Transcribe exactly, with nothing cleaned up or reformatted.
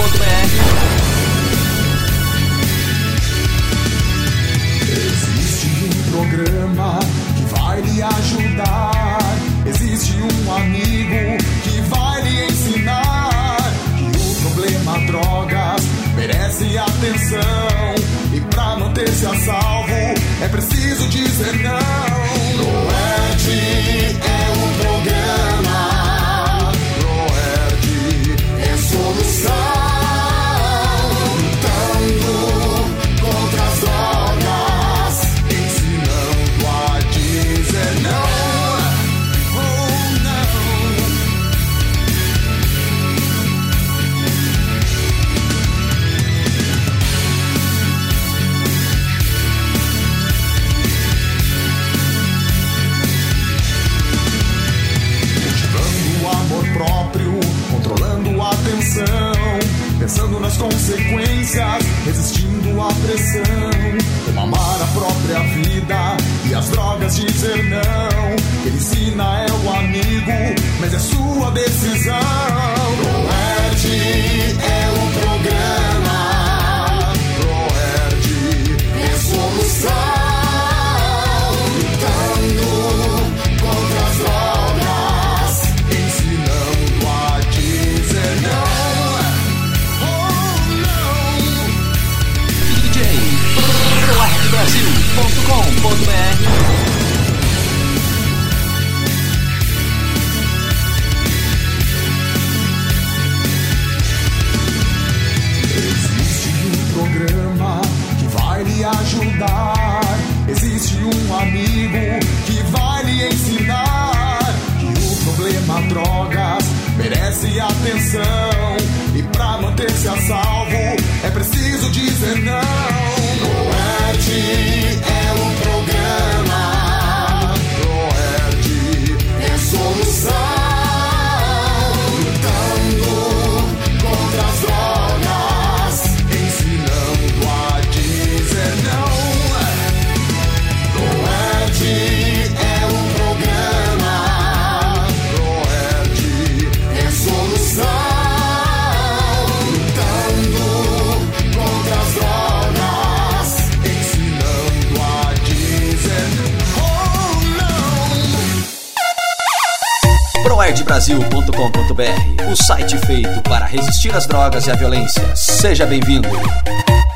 ponto b r. Existe um programa que vai lhe ajudar. Existe um amigo que vai lhe ensinar que o problema drogas merece atenção. E pra manter-se a salvo é preciso dizer não. ProErd é um programa, ProErd é solução. Lutando contra as drogas, ensinando a dizer não. Próprio, controlando a tensão, pensando nas consequências, resistindo à pressão, como amar a própria vida e as drogas dizer não. Quem ensina é o amigo, mas é sua decisão. ProErd é um programa, ProErd é solução. Lutando contra as drogas, ensinando a dizer não. Oh, não. D J proerd brasil ponto com ponto b r. Programa que vai lhe ajudar. Existe um amigo que vai lhe ensinar que o problema drogas merece atenção. E pra manter-se a salvo é preciso dizer não. ProErd é um programa, ProErd é solução. Lutando contra as drogas, ensinando a dizer não. ProErd é um programa, ProErd é solução. Lutando contra as drogas, ensinando a dizer oh, não. proerd brasil ponto com ponto b r, o site feito para resistir às drogas e à violência. Seja bem-vindo.